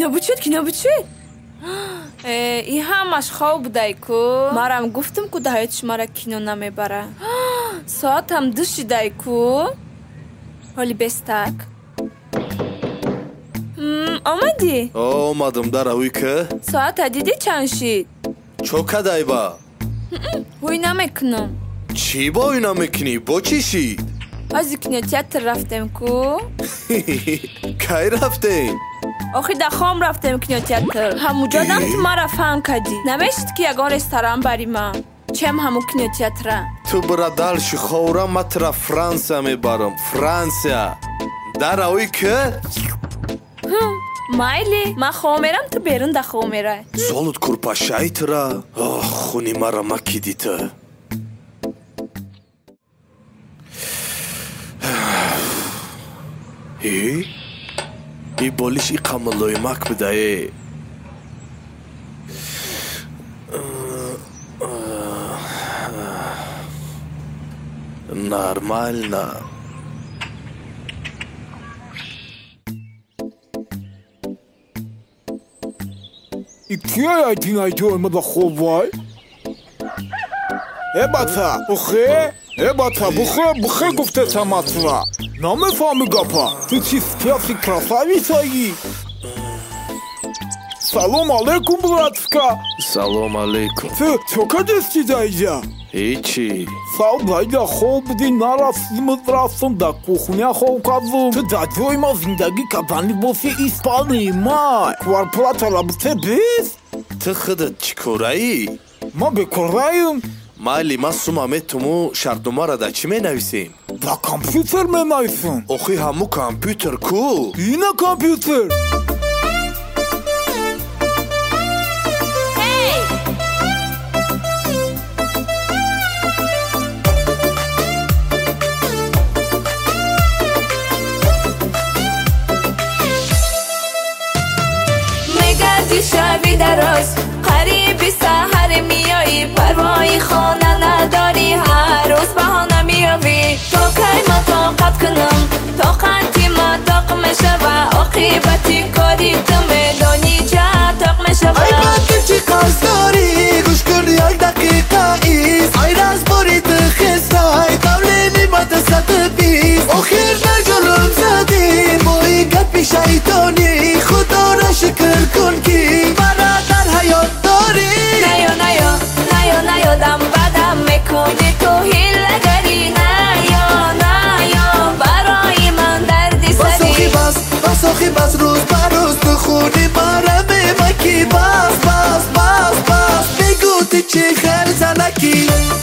кино бучуд и ҳамаш хоб будай ку марам гуфтам ку даҳоятиш мара кино намебара соатам 2 шидай ку ҳоли бестак омадӣ омадам даравӣ ка соата дидӣ чанд шид чо кадайба ҳуй намекунам чӣ бо ӯй намекунӣ бо чӣ шид ҳози кинотеатр рафтем ку кай рафтем охир да хом рафтем кинотеатр ҳамуҷодам ту мара фаҳм кардӣ намешид ки ягон ресторан барима чем ҳаму кинотеатра ту бира далши ховра ма тура франсия мебарам франсия даравӣ ка майли ман хоб мерам ту берун да хоб мерай золут курпашай тура хуни мара макиди ту и болиш и қамалоймак бидае нормально и кия один айдой мада ховай эбата бухе гуфте саматра намефаҳми гапа ту чи спяси красавицаи салом алейкум братска салом алейкум ту чокадести даиҷа ҳичи сав байда хоб буди нарафтим да кухня хоб кардум ту да ҷои ма зиндагӣ кардан либоси испанӣ май кварплата рабте бист ту худат чӣ кораӣ ма бекораим майли ма сума метуму шартномара да чӣ менависем да компютер менависам охи ҳаму компютер ку ина компютер شبی دراز قریبی سحر میایی پروایی خانه نداری هر روز بهانه میابی تو کی ما طاقت کنم طاقتی ما طاق میشه و عاقبتی کاری تو میدانی چه طاق میشه ای بطل چی قرض داری گوش کن یک دقیقه ایست ای راز برید خستای قولینی ما دست بیست آخر نجلوم زدی با این گپ شیطانی خدا را شکر کن کی مرا در حیات داری نیا دم بدم میکنی تو هیلگری نیا برای من دردی سری بس آخی بس روز بروز تو خونی مرا میمکی بس بگو تی چی خیر زنکی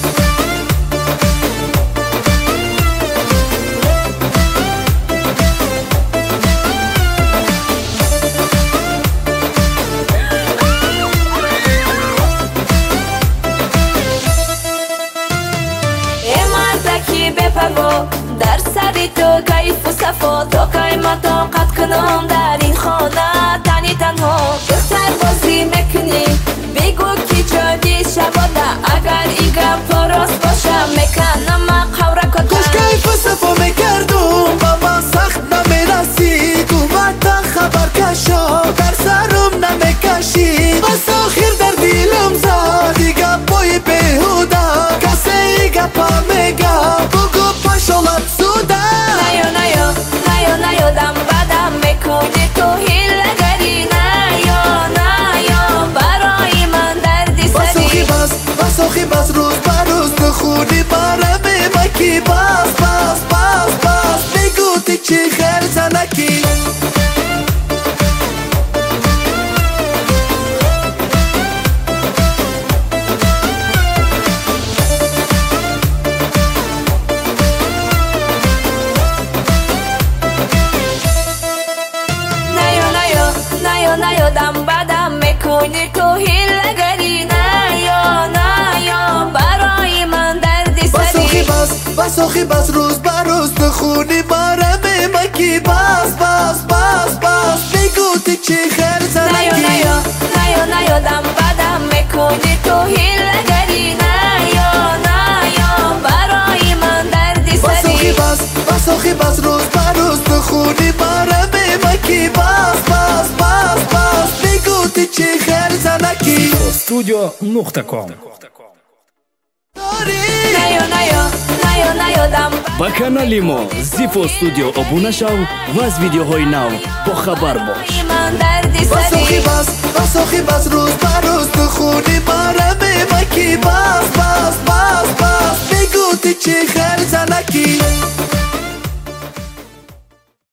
در سری تو کیف و صفا تو که ما طاقت کنم در این خانه تنی تنها دختر بازی میکنی بگو کی جادی شباده اگر این گپ راست باشه میکنم قوره کتن خوش کیف و صفا میکردم با من سخت نمیرسی قومت خبر کشا در سرم نمیکشی بس آخر در دیلم زدی گپای بهوده کسی گپا میگه بگو پاشالت سوده نیا دم بدم میکنی تو هیلگری نیا برای من دردی سری بس آخی بس روز بروز تو خونی مرا میمکی بس بگو تی چی خیر زنکی نیا دم بدم میکنی تو هیلگری نیا برای من دردی سری بس آخی بس روز بروز تو خونی مرا میمکی بس بگو تی چی خیر زنکی نیا دم بدم میکنی تو هیلگری نیا برای من دردی سری بس آخی بس روز بروز تو خونی مرا میمکی بس zifostudio.com. ба канали мо Zifo Studio обуна шав ва аз видеоҳои нав бохабар бош. باسخی بس روز بروز تو خونی بارم مکی باز بگو تی چی خیلی زنکی